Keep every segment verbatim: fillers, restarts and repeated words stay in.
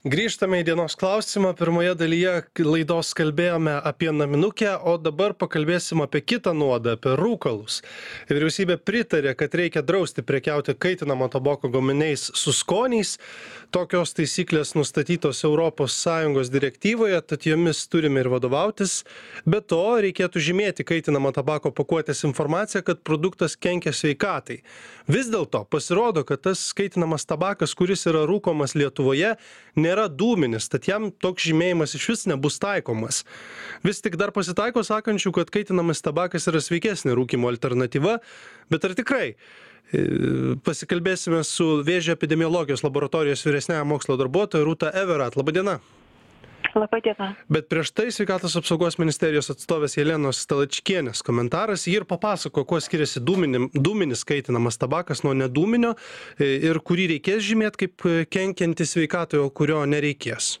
Grįžtame į dienos klausimą. Pirmoje dalyje laidos kalbėjome apie naminukę, o dabar pakalbėsim apie kitą nuodą, apie rūkalus. Vyriausybė pritarė, kad reikia drausti prekiauti kaitinamo tabako gaminiais su skoniais. Tokios taisyklės nustatytos Europos Sąjungos direktyvoje, tad jomis turime ir vadovautis. Be to, reikėtų žymėti kaitinamo tabako pakuotės informaciją, kad produktas kenkia sveikatai. Vis dėlto pasirodo, kad tas kaitinamas tabakas, kuris yra rūkomas Lietuvoje, nėra dūminis, tad jam toks žymėjimas iš vis nebus taikomas. Vis tik dar pasitaiko sakančių, kad kaitinamas tabakas yra sveikesnė rūkymo alternatyva, bet ar tikrai? Pasikalbėsime su Vėžio epidemiologijos laboratorijos vyresniąja mokslo darbuotoja Rūta Everat. Labadiena. Labadiena. Bet prieš tai Sveikatos apsaugos ministerijos atstovės Jelenos Talačkienės komentaras. Ji ir papasako, kuo skiriasi dūminim, dūminis kaitinamas tabakas nuo nedūminio ir kurį reikės žymėti kaip kenkiantį sveikatai, o kurio nereikės.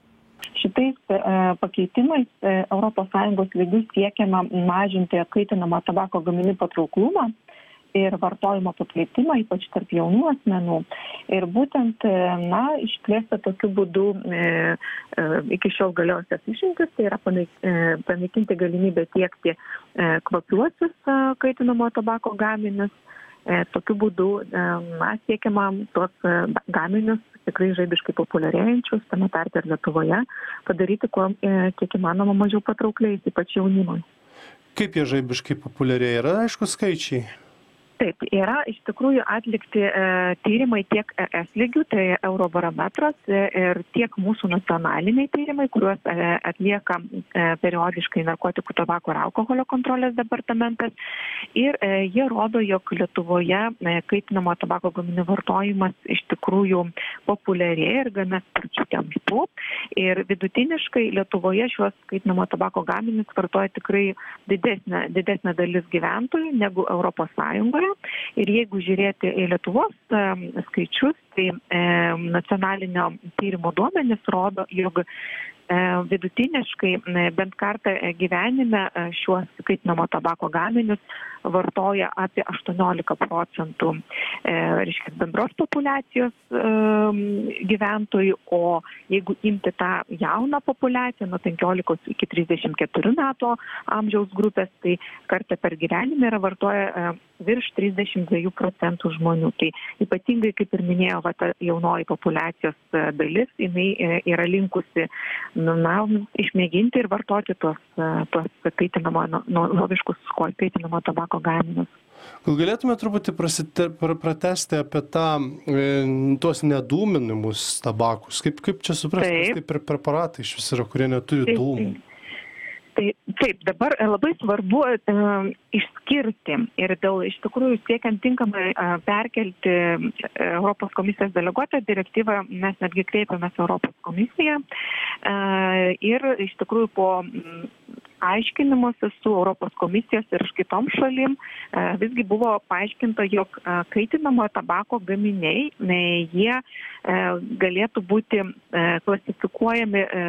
Šitais e, pakeitimais e, Europos Sąjungos lygių siekiama mažinti kaitinamo tabako gaminių patrauklumą ir vartojimo paplitimą, ypač tarp jaunų asmenų. Ir būtent, na, išplėsta tokiu būdu e, e, iki šiol galiosios išimtis, tai yra panaikinti galimybę tiekti e, kvapiuosius e, kaitinamo tabako gaminius. E, tokiu būdu, e, na, siekiama tuos e, gaminius tikrai žaibiškai populiarėjančius, tame tarpe ir Lietuvoje, padaryti kuo e, kiek įmanoma mažiau patraukliais, ypač jaunimui. Kaip jie žaibiškai populiarėja? Yra aišku skaičiai? Taip, yra iš tikrųjų atlikti e, tyrimai tiek E S lygių, tai Eurobarometras e, ir tiek mūsų nacionaliniai tyrimai, kuriuos e, atlieka e, periodiškai narkotikų, tabako ir alkoholio kontrolės departamentas. Ir e, jie rodo, jog Lietuvoje e, kaitinamo tabako gaminių vartojimas iš tikrųjų populiarėja ir gana sparčiu tempu. Ir vidutiniškai Lietuvoje šiuos kaitinamo tabako gaminius vartoja tikrai didesnė, didesnė dalis gyventojų negu Europos Sąjungoje. Ir jeigu žiūrėti į Lietuvos e, skaičius, tai e, nacionalinio tyrimo duomenys rodo, jog e, vidutiniškai e, bent kartą gyvenime e, šiuos kaitinamo tabako gaminius vartoja apie aštuoniolika procentų e, reiškia, bendros populiacijos e, gyventojų, o jeigu imti tą jauną populiaciją nuo penkiolikos iki trisdešimt keturių metų amžiaus grupės, tai kartą per gyvenimą yra vartoja e, virš trisdešimt dviejų procentų žmonių. Tai ypatingai, kaip ir minėjau, va, ta jaunoji populiacijos dalis, jinai yra linkusi na, išmėginti ir vartoti tuos, tuos kaitinamo, noviškus kaitinamo tabako gaminius. Gal galėtume truputį prasite, pratesti apie tą, e, tuos nedūminimus tabakus? Kaip, kaip čia suprasti, kas tai per preparatai iš vis yra, kurie neturi taip, dūmų? Tai taip, dabar labai svarbu e, išskirti ir dėl iš tikrųjų siekiant tinkamai e, perkelti Europos komisijos deleguotą direktyvą, mes netgi kreipėmės Europos komisiją e, ir iš tikrųjų po m, aiškinimuose su Europos komisijos ir kitom šalim e, visgi buvo paaiškinta, jog e, kaitinamo tabako gaminiai, ne, jie e, galėtų būti e, klasifikuojami e,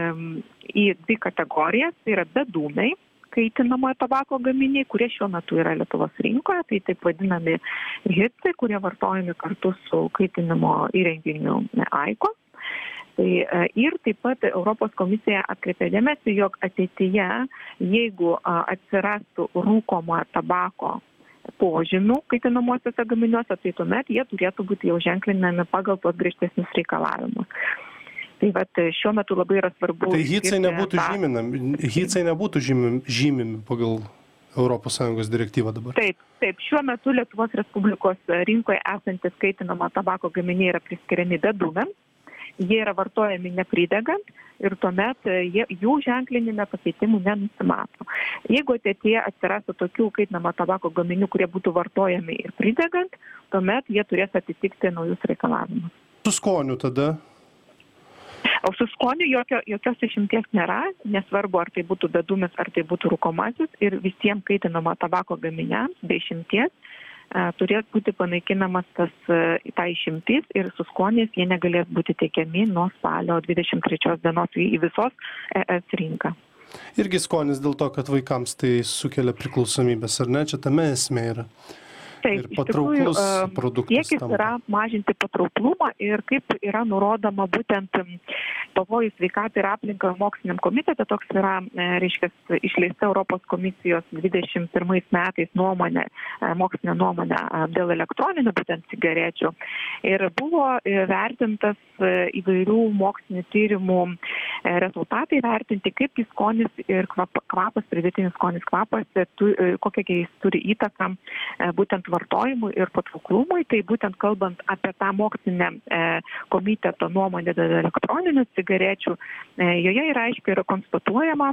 į dvi kategorijas, tai yra bedūmiai kaitinamojo tabako gaminiai, kurie šiuo metu yra Lietuvos rinkoje, tai taip vadinami hitsai, kurie vartojami kartu su kaitinimo įrenginiu AIKO. Tai, ir taip pat Europos komisija atkreipė dėmesį, jog ateityje, jeigu atsirastų rūkomo tabako požymių kaitinamosiuose gaminiuose, tai tuomet jie turėtų būti jau ženklinami pagal tos griežtesnius reikalavimus. Tai vat, šiuo metu labai yra svarbu... Tai hitsai nebūtų žyminami, hitsai nebūtų žymimi, žymimi pagal Europos Sąjungos direktyvą dabar? Taip, taip. Šiuo metu Lietuvos Respublikos rinkoje esantis kaitinamo tabako gaminiai yra priskiriami bedūmiams, jie yra vartojami nepridegant ir tuomet jie, jų ženklinime pakeitimų nenusimato. Jeigu ateityje atsirastų tokių kaitinamo tabako gaminių, kurie būtų vartojami ir pridegant, tuomet jie turės atitikti naujus reikalavimus. Su skoniu tada? O su skoniu jokio, jokios išimties nėra, nesvarbu, ar tai būtų bedūmis, ar tai būtų rūkomasis, ir visiems kaitinamo tabako gaminiams be išimties e, turės būti panaikinamas tas, e, ta išimtis ir su skoniais jie negalės būti teikiami nuo spalio dvidešimt trečios dienos į, į visos E S rinką. Irgi skonis dėl to, kad vaikams tai sukelia priklausomybės, ar ne? Čia tame esmė yra. Taip, ir iš patrauklus tikrųjų, em, produktas siekis yra tampa. mažinti patrauklumą ir kaip yra nurodoma būtent em, pavojų sveikatai ir aplinkai moksliniam komitete, toks yra, e, reiškia, išleista Europos komisijos dvidešimt pirmais metais nuomonė, e, mokslinė nuomonė e, dėl elektroninių būtent cigarečių. Ir buvo e, vertintas e, įvairių mokslinių tyrimų e, rezultatai vertinti, kaip jis skonis ir kvap, kvapas, pridėtinis skonis kvapas, e, tu, e, kokią jis turi įtaką e, būtent vartojimui ir patrauklumui. Tai būtent kalbant apie tą mokslinę e, komiteto nuomonę dėl elektroninių cigarečių, e, joje yra aiškiai yra konstatuojama,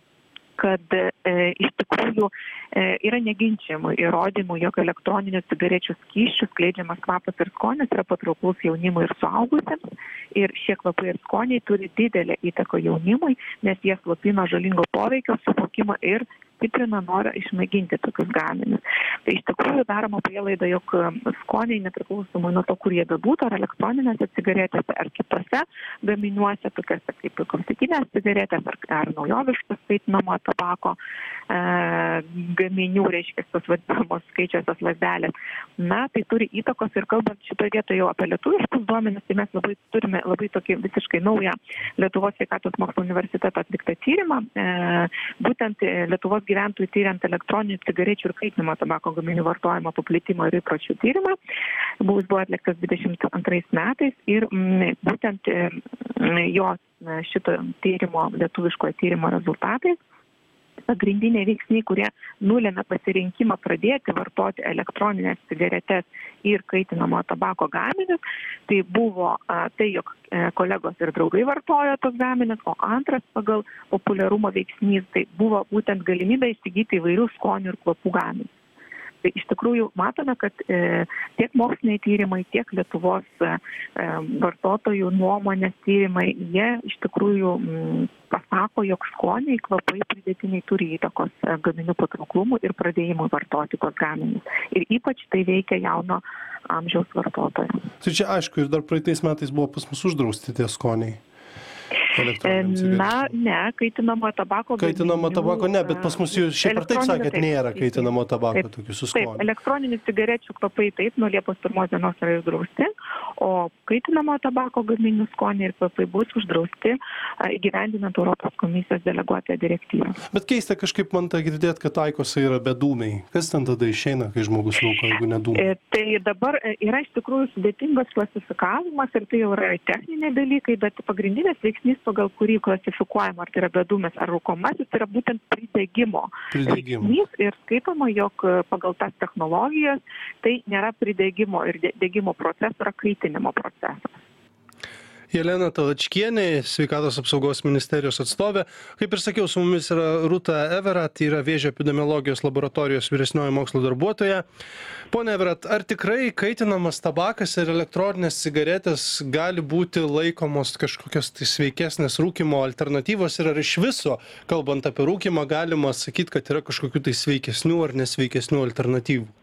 kad e, iš tikrųjų e, yra neginčiamų įrodymų, jog elektroninių cigarečių skysčių skleidžiamas kvapas ir skonis yra patrauklus jaunimui ir suaugusiems. Ir šie kvapai ir skoniai turi didelę įtaką jaunimui, nes jie slopina žalingo poveikio suvokimą ir stiprina norą išmėginti tokius gaminius. Tai iš tikrųjų daroma prielaida, jog skoniai nepriklausomai nuo to, kur jie bebūtų, ar elektroninėse cigaretėse, ar kitose gaminiuose, tokiuose kaip klasikinės cigaretės, ar, ar naujoviškas kaitinamo tabako e, gaminių, reiškia, tos vadinamos skaičiosios lazdelės. Na, tai turi įtakos ir kalbant šitoje vietoje jau apie lietuviškus duomenis, tai mes labai turime labai tokį visiškai naują Lietuvos sveikatos mokslo universiteto atliktą tyrimą. E, būtent Lietuvos gyventojų tyriant elektroninių cigarečių ir kaitinamo tabako gaminių vartojimo paplitimo ir įpročių tyrimą. Bus buvo atliktas dvidešimt antrais metais ir m, būtent m, jo šito tyrimo, lietuviškojo tyrimo rezultatais pagrindiniai veiksniai, kurie nulėmė pasirinkimą pradėti vartoti elektroninės cigaretes ir kaitinamo tabako gaminius, tai buvo a, tai, jog e, kolegos ir draugai vartojo tos gaminius, o antras pagal populiarumo veiksnys tai buvo būtent galimybė įsigyti įvairių skonių ir kvapų gaminius. Tai iš tikrųjų matome, kad e, tiek moksliniai tyrimai, tiek Lietuvos e, vartotojų nuomonės tyrimai, jie iš tikrųjų m, pasako, jog skoniai, kvapai pridėtiniai turi įtakos e, gaminių patrauklumui ir pradėjimui vartoti tos gaminius. Ir ypač tai veikia jauno amžiaus vartotojų. Tai čia aišku, ir dar praeitais metais buvo pas mus uždrausti tie skoniai. Na, ne, kaitinamo tabako. Kaitinamo tabako ne, bet pas mus jūs šiaip ar taip sakėt, nėra kaitinamo tabako tokių su skoniu. Taip, elektroninių cigarečių kvapai taip, nuo Liepos pirmos dienos yra uždrausti, o kaitinamo tabako gaminių skoniai ir kvapai bus uždrausti įgyvendinant Europos komisijos deleguotą direktyvą. Bet keista kažkaip man tą girdėt, kad taikose yra bedūmiai. Kas ten tada išeina, kai žmogus rūko, jeigu nedūmai? E, tai dabar yra iš tikrųjų sudėtingas klasifikavimas ir tai jau yra techniniai dalykai, bet pagrindinės veiksnys, pagal kurį klasifikuojama, ar tai yra bedūmis ar rūkomasis, tai yra būtent pridegimo veiksnys ir skaitoma, jog pagal tas technologijas tai nėra pridegimo ir degimo procesas, yra kaitinimo procesas. Jelena Talačkienė, sveikatos apsaugos ministerijos atstovė. Kaip ir sakiau, su mumis yra Rūta Everat, yra vėžio epidemiologijos laboratorijos vyresnioji mokslo darbuotoja. Pone Everat, ar tikrai kaitinamas tabakas ir elektroninės cigaretės gali būti laikomos kažkokios tai sveikesnės rūkymo alternatyvos ir ar iš viso, kalbant apie rūkymą, galima sakyti, kad yra kažkokių tai sveikesnių ar nesveikesnių alternatyvų?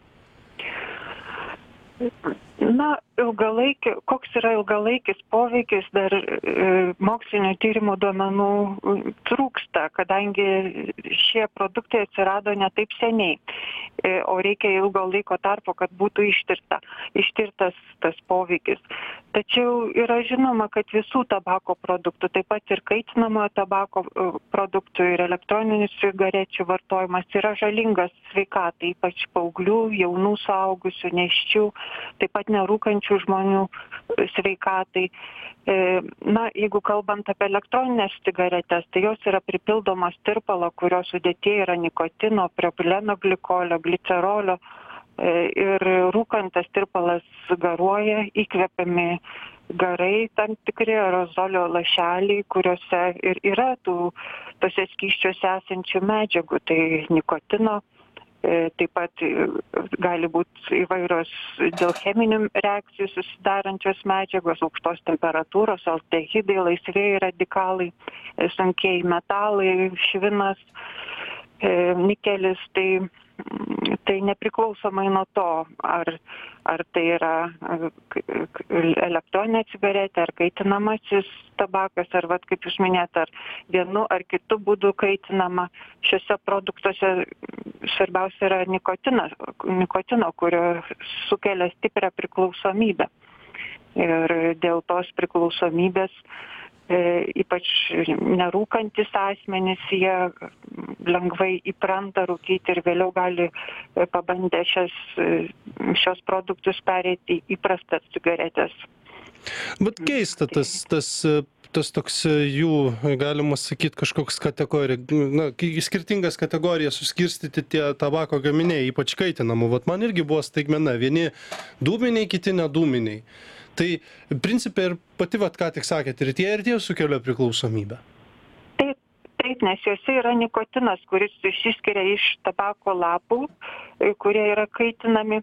Na, ilgalaikį, koks yra ilgalaikis poveikis, dar e, mokslinio tyrimų duomenų trūksta, kadangi šie produktai atsirado ne taip seniai, e, o reikia ilgo laiko tarpo, kad būtų ištirta, ištirtas tas poveikis. Tačiau yra žinoma, kad visų tabako produktų, taip pat ir kaitinamojo tabako produktų ir elektroninių cigarečių vartojimas yra žalingas sveikatai, ypač paauglių, jaunų suaugusių, nėščių, taip pat nerūkančių žmonių sveikatai. Na, jeigu kalbant apie elektroninės cigaretės, tai jos yra pripildomos tirpalo, kurio sudėtyje yra nikotino, propileno glikolio, glicerolio ir rūkant tas tirpalas garuoja, įkvepiami garai, tam tikri aerozolio lašeliai, kuriuose ir yra tų tose skysčiuose esančių medžiagų, tai nikotino. Taip pat gali būti įvairios dėl cheminių reakcijų susidarančios medžiagos, aukštos temperatūros, aldehidai, laisvieji radikalai, sunkieji metalai, švinas, nikelis. Tai, tai nepriklausomai nuo to, ar, ar tai yra elektroninė cigaretė, ar kaitinamasis tabakas, ar, vat, kaip jūs minėt, ar vienu ar kitu būdu kaitinama, šiuose produktuose svarbiausia yra nikotinas, nikotino, kurio sukelia stiprią priklausomybę. Ir dėl tos priklausomybės ypač nerūkantis asmenys, jie lengvai įpranta rūkyti ir vėliau gali pabandę šias, šios produktus pereiti į įprastas cigaretės. Bet keista tas, tas, tas toks jų, galima sakyti, kažkoks kategorija, na, skirtingas kategorijas suskirstyti tie tabako gaminiai, ypač kaitinamų. Vat man irgi buvo staigmena, vieni dūminiai, kiti nedūminiai. Tai principai ir pati, vat, ką tik sakėt, ir tie, ir tie sukelia priklausomybę. Taip, taip, nes juose yra nikotinas, kuris išsiskiria iš tabako lapų, kurie yra kaitinami.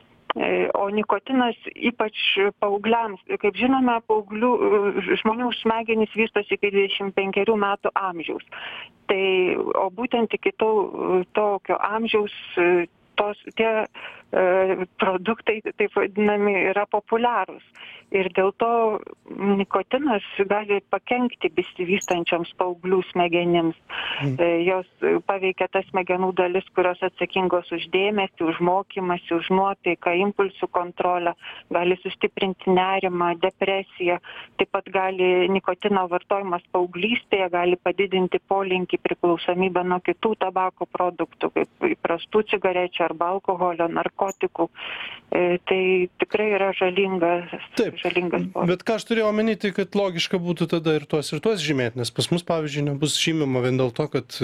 O nikotinas ypač paaugliams, kaip žinome, paauglių žmonių smegenys vystosi iki dvidešimt penkerių metų amžiaus. Tai, o būtent iki to, tokio amžiaus tos, tie e, produktai, taip vadinami, yra populiarūs. Ir dėl to nikotinas gali pakenkti besivystančioms paauglių smegenims. Mm. E, jos paveikia tas smegenų dalis, kurios atsakingos už dėmesį, už mokymąsi, už nuotaiką, impulsų kontrolę, gali sustiprinti nerimą, depresiją. Taip pat gali nikotino vartojimas paauglystėje, gali padidinti polinkį priklausomybę nuo kitų tabako produktų, kaip įprastų cigarečių arba alkoholio, narkotikų. E, tai tikrai yra žalingas. Taip, žalingas bet ką aš turėjau omeny, tai kad logiška būtų tada ir tuos ir tuos žymėti, nes pas mus, pavyzdžiui, nebus žymima vien dėl to, kad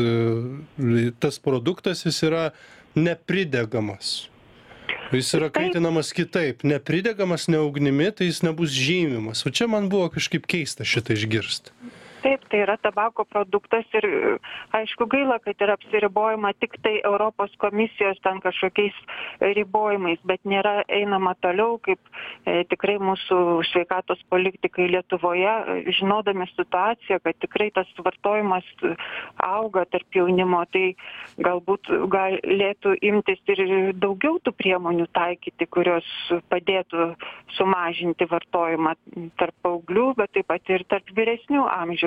e, tas produktas jis yra nepridegamas. Jis yra kaitinamas kitaip, nepridegamas, ne ugnimi, tai jis nebus žymimas. O čia man buvo kažkaip keista šitą išgirsti. Taip, tai yra tabako produktas ir aišku gaila, kad yra apsiribojama tik tai Europos komisijos ten kažkokiais ribojimais, bet nėra einama toliau, kaip e, tikrai mūsų sveikatos politikai Lietuvoje, žinodami situaciją, kad tikrai tas vartojimas auga tarp jaunimo, tai galbūt galėtų imtis ir daugiau tų priemonių taikyti, kurios padėtų sumažinti vartojimą tarp paauglių, bet taip pat ir tarp vyresnių amžiaus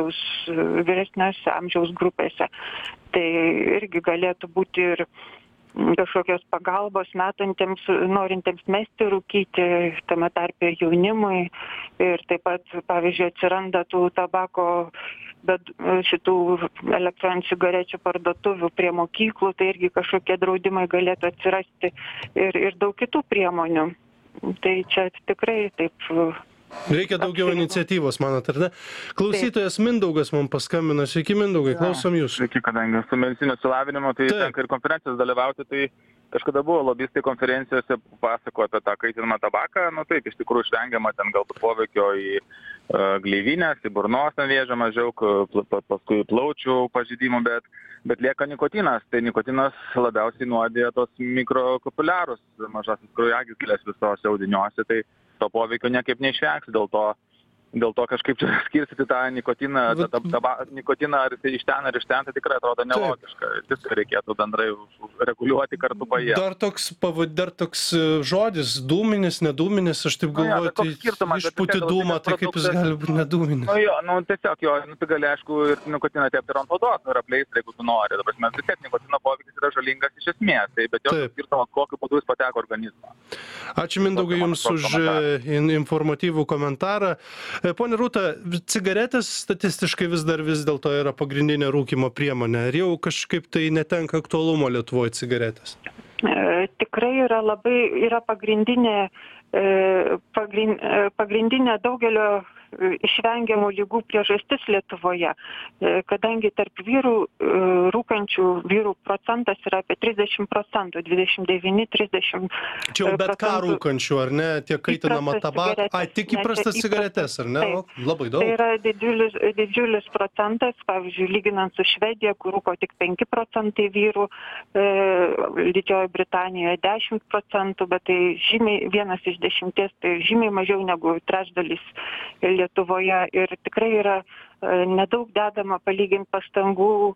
vyresnėse amžiaus grupėse. Tai irgi galėtų būti ir kažkokios pagalbos metantiems, norintiems mesti rūkyti, tame tarpe jaunimui. Ir taip pat, pavyzdžiui, atsiranda tų tabako, bet šitų elektroninių cigarečių parduotuvių prie mokyklų, tai irgi kažkokie draudimai galėtų atsirasti ir, ir daug kitų priemonių. Tai čia tikrai taip. Reikia daugiau iniciatyvos, manot, ar ne? Klausytojas Mindaugas man paskambino. Sveiki, Mindaugai, klausom jūsų. Sveiki, kadangi su medicinio išsilavinimu, tai tenka ir konferencijos dalyvauti, tai kažkada buvo lobistai konferencijose pasako apie tą kaitinamą tabaką, nu taip, iš tikrųjų išvengiama ten galbūt poveikio į uh, gleivinės, į burnos vėžio mažiau, paskui plaučių pažeidimų, bet, bet lieka nikotinas. Tai nikotinas labiausiai nuodija tos mikrokapuliarus, mažasis kraujagyslės visose audiniuose, tai to poveikio niekaip neišvengs, dėl to, dėl to kažkaip čia skirstyti tą nikotiną, tą, tą, tą nikotiną ar iš ten ar iš ten, tai tikrai atrodo nelogiška. Viską reikėtų bendrai reguliuoti kartu paėję. Dar toks, pavad, dar toks žodis, dūminis, nedūminis, aš taip galvoju, nu, ja, tai išpūti dūmą, tai kaip jis gali būti nedūminis? Nu jo, nu tiesiog jo, nu, tai gali aišku ir nikotiną tepti ir ant odos, nu, ir apleisti, jeigu tu nori. Dabar mes vis tiek nikotino poveikis yra žalingas iš esmės, tai, bet jo skirtumas, kokiu būdu jis pateko organizmą. Ačiū Mindaugai Jums už informatyvų komentarą. Pone Rūta, cigaretės statistiškai vis dar vis dėlto yra pagrindinė rūkymo priemonė. Ar jau kažkaip tai netenka aktualumo Lietuvoje cigaretės? E, tikrai yra labai, yra pagrindinė, e, pagrind, e, pagrindinė daugelio išvengiamų lygų priežastis Lietuvoje, kadangi tarp vyrų rūkančių vyrų procentas yra apie trisdešimt procentų, dvidešimt devyni trisdešimt procentų. Čia jau bet ką rūkančių, ar ne? Tiek kaitinama tabaką. A, tik įprastas cigaretes, ar ne? O, labai daug. Tai yra didžiulis, didžiulis procentas, pavyzdžiui, lyginant su Švedija, kur rūko tik penki procentai vyrų, e, Didžiojoje Britanijoje dešimt procentų, bet tai žymiai, vienas iš dešimties, tai žymiai mažiau negu trečdalis Lietuvoje ir tikrai yra nedaug dedama palyginti pastangų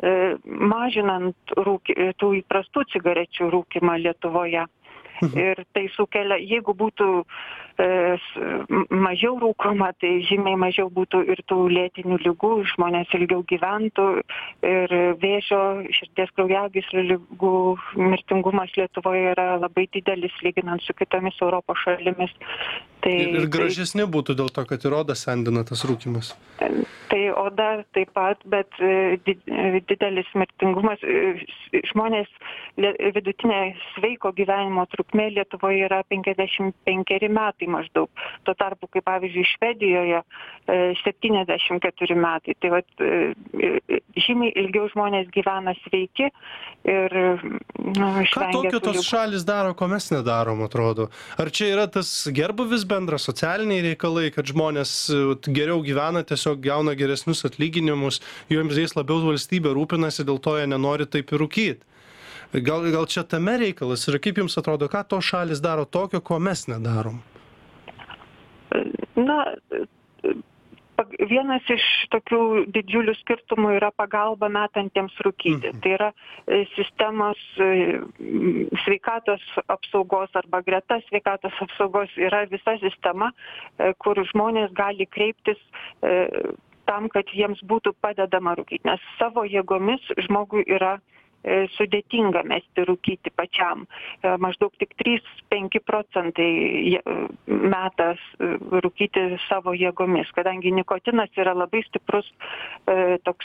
mažinant rūky, tų įprastų cigarečių rūkymą Lietuvoje. Ir tai sukelia, jeigu būtų e, mažiau rūkoma, tai žymiai mažiau būtų ir tų lėtinių ligų, žmonės ilgiau gyventų ir vėžio, širdies kraujagyslių ligų mirtingumas Lietuvoje yra labai didelis lyginant su kitomis Europos šalimis. Tai, ir, ir gražesni būtų dėl to, kad ir odą sendina tas rūkymas. Tai oda taip pat, bet didelis mirtingumas, žmonės vidutinė sveiko gyvenimo trukmė Lietuvoje yra penkiasdešimt penkeri metai maždaug. Tuo tarpu, kaip pavyzdžiui, Švedijoje septyniasdešimt keturi metai. Tai vat, žymiai ilgiau žmonės gyvena sveiki ir nu, išvengia. Ką tokio tos šalis daro, ko mes nedarom, atrodo? Ar čia yra tas gerbuvis bendras, socialiniai reikalai, kad žmonės geriau gyvena, tiesiog gauna geresnius atlyginimus, joms jais labiau valstybė rūpinasi, dėl to jie nenori taip ir rūkyti? Gal, gal čia tame reikalas ir kaip jums atrodo, ką tos šalis daro tokio, ko mes nedarom? Na, vienas iš tokių didžiulių skirtumų yra pagalba metantiems rūkyti. Tai yra sistemos sveikatos apsaugos arba greta sveikatos apsaugos yra visa sistema, kur žmonės gali kreiptis tam, kad jiems būtų padedama rūkyti. Nes savo jėgomis žmogui yra sudėtinga mesti rūkyti pačiam. Maždaug tik trys penki procentai metas rūkyti savo jėgomis, kadangi nikotinas yra labai stiprus toks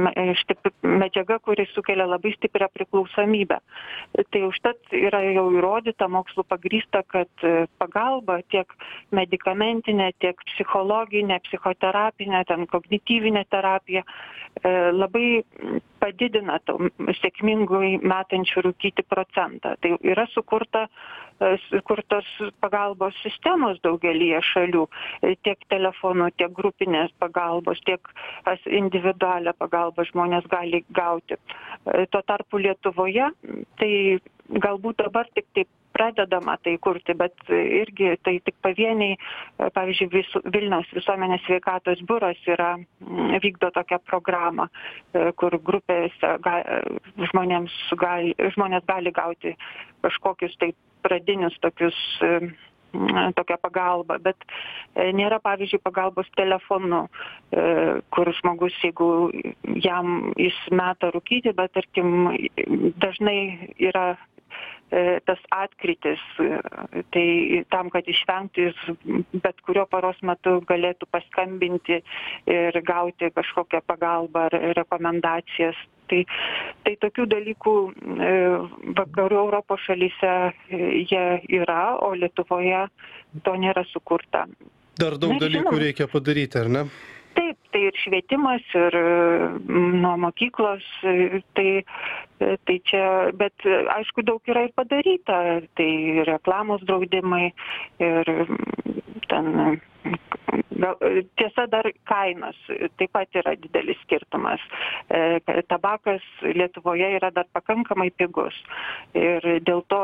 medžiaga, kuri sukelia labai stiprią priklausomybę. Tai užtat yra jau įrodyta, mokslu pagrįsta, kad pagalba tiek medikamentinė, tiek psichologinė, psichoterapinė, ten kognityvinė terapija labai padidina sėkmingai metančių rūkyti procentą. Tai yra sukurta, sukurtos pagalbos sistemos daugelyje šalių, tiek telefonų, tiek grupinės pagalbos, tiek individualią pagalbą žmonės gali gauti. Tuo tarpu Lietuvoje, tai galbūt dabar tik taip pradedama tai kurti, bet irgi tai tik pavieniai, pavyzdžiui, vis, Vilniaus visuomenės sveikatos biuras yra, vykdo tokią programą, kur grupėse ga, žmonėms gali, žmonės gali gauti kažkokius tai pradinius tokius tokią pagalbą, bet nėra, pavyzdžiui, pagalbos telefonu, kur žmogus, jeigu jam jis meta rūkyti, bet tarkim dažnai yra tas atkritis, tai tam, kad išvengti, jis bet kurio paros metu galėtų paskambinti ir gauti kažkokią pagalbą ar rekomendacijas. Tai, tai tokių dalykų vakarų Europos šalyse jie yra, o Lietuvoje to nėra sukurta. Dar daug Na, dalykų žinoma. reikia padaryti, ar ne? Taip, tai ir švietimas, ir nuo mokyklos, tai, tai čia, bet aišku, daug yra ir padaryta, tai reklamos draudimai ir ten, gal, tiesa, dar kainos taip pat yra didelis skirtumas. Tabakas Lietuvoje yra dar pakankamai pigus ir dėl to,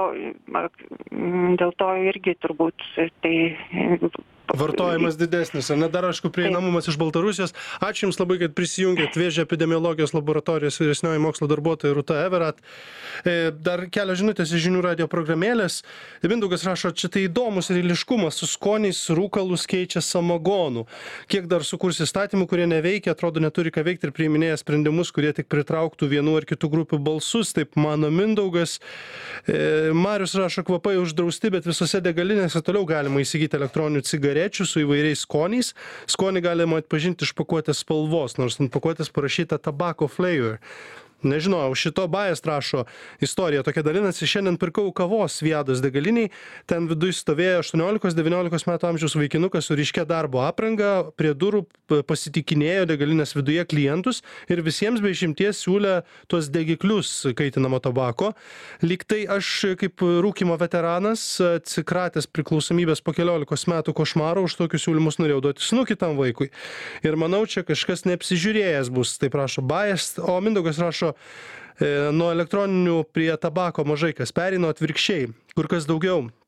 dėl to irgi turbūt tai Vartojimas didesnis, ar ne? Dar, aišku, prieinamumas iš Baltarusijos. Ačiū Jums labai, kad prisijungėt. Vėžio epidemiologijos laboratorijos vyresnioji mokslo darbuotoja Rūta Everat. Dar kelios žinutės iš žinių radijo programėlės. Mindaugas rašo, čia tai įdomus ir eiliškumas, su skoniais rūkalus keičia samagonų. Kiek dar sukurs įstatymų, kurie neveikia, atrodo neturi ką veikti ir priiminėja sprendimus, kurie tik pritrauktų vienų ar kitų grupių balsus, taip mano Mindaugas. Marius rašo, kvapai uždrausti, bet visose degalinėse toliau galima įsigyti elektroninių cigarečių su įvairiais skoniais. Skonį galima atpažinti iš pakuotės spalvos, nors ant pakuotės parašyta tobacco flavor. Nežinau, šito Bajas rašo istoriją. Tokia dalinasi, šiandien pirkau kavos Viados degaliniai, ten viduj stovėjo aštuoniolikos devyniolikos metų amžiaus vaikinukas su ryškia darbo apranga, prie durų pasitikinėjo degalinės viduje klientus ir visiems be išimties siūlė tuos degiklius kaitinamo tabako. Lyg tai aš kaip rūkymo veteranas, atsikratęs priklausomybės po keliolikos metų košmaro, už tokius siūlymus norėjau duoti snukį tam vaikui. Ir manau, čia kažkas neapsižiūrėjęs bus, taip rašo Bajas, o Mindaugas rašo, nuo elektroninių prie tabako mažai kas perino, atvirkščiai, kur kas daugiau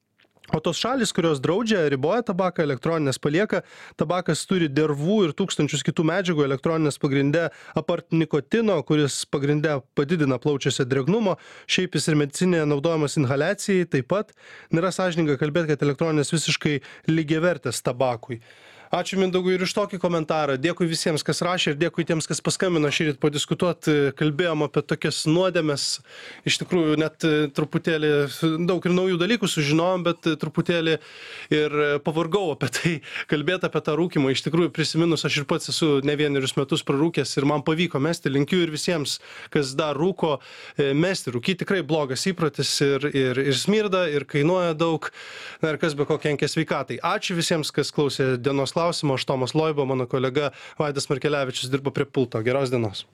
O tos šalys, kurios draudžia, riboja tabaką, elektroninės palieka, tabakas turi dervų ir tūkstančius kitų medžiagų, elektroninės pagrinde apart nikotino, kuris pagrinde padidina plaučiuose drėgnumo, šiaip jis ir medicinėje naudojamas inhaliacijai, taip pat nėra sąžininga kalbėti, kad elektroninės visiškai lygiavertės tabakui. Ačiū Mindaugui ir iš tokį komentarą. Dėkui visiems, kas rašė ir dėkui tiems, kas paskambino šįryt padiskutuoti. Kalbėjom apie tokias nuodėmes. Iš tikrųjų, net truputėlį daug ir naujų dalykų sužinojom, bet truputėlį ir pavargau apie tai kalbėti apie tą rūkymą. Iš tikrųjų, prisiminus, aš ir pats esu ne vienerius metus prarūkęs ir man pavyko mesti. Linkiu ir visiems, kas dar rūko, mesti. Rūkyti tikrai blogas įprotis ir, ir, ir smirda, ir kainuoja daug. Na ir kas be ko kenkia sveikatai. Ačiū visiems, kas klausė dienos klausimo. Aš Tomas Loiba, mano kolega Vaidas Markelevičius dirba prie pulto. Geros dienos.